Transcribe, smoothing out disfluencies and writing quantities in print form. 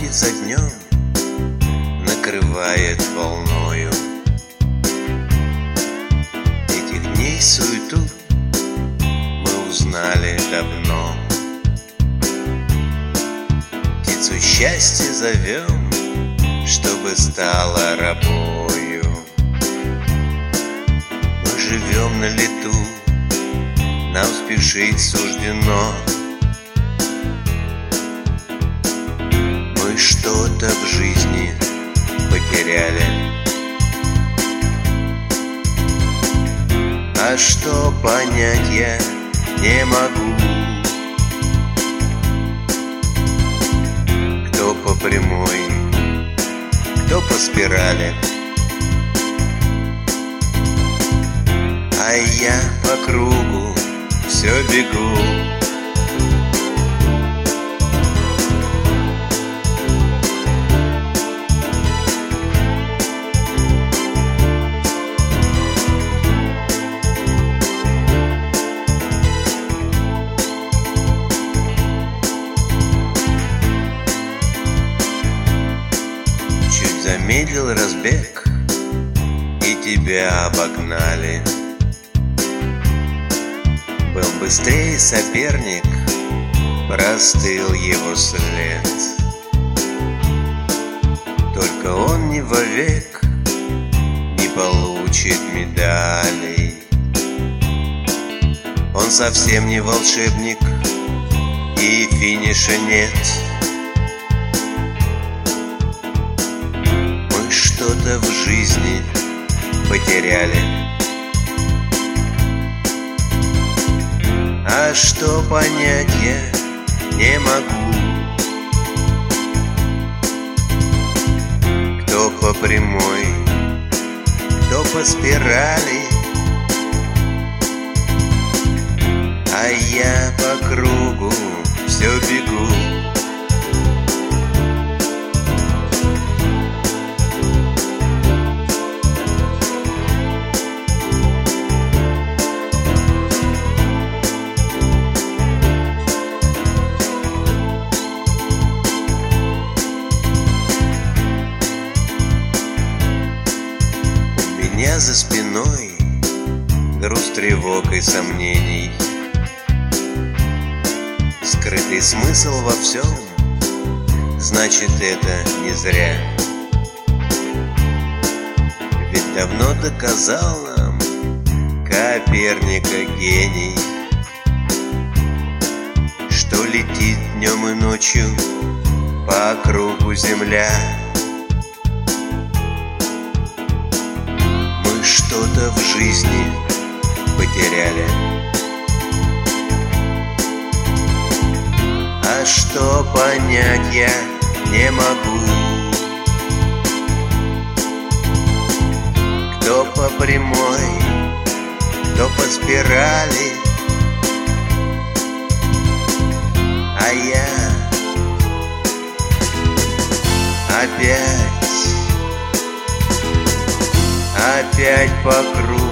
за днем накрывает волною. Этих дней суету мы узнали давно. Птицу счастья зовем, чтобы стала рабою. Мы живем на лету, нам спешить суждено. Мы что-то в жизни потеряли. А что понять я не могу. Кто по прямой, кто по спирали, а я по кругу все бегу. Чуть замедлил разбег, и тебя обогнали. Был быстрее соперник, простыл его след. Только он не вовек не получит медалей. Он совсем не волшебник, и финиша нет. Мы что-то в жизни потеряли. А что понять я не могу. Кто по прямой, кто по спирали, а я по кругу все бегу. У меня за спиной груз тревог и сомнений. Скрытый смысл во всем, значит, это не зря. Ведь давно доказал нам Коперника гений, что летит днем и ночью по кругу Земля. Мы что-то в жизни потеряли. А что понять я не могу. Кто по прямой, кто по спирали, а я опять по кругу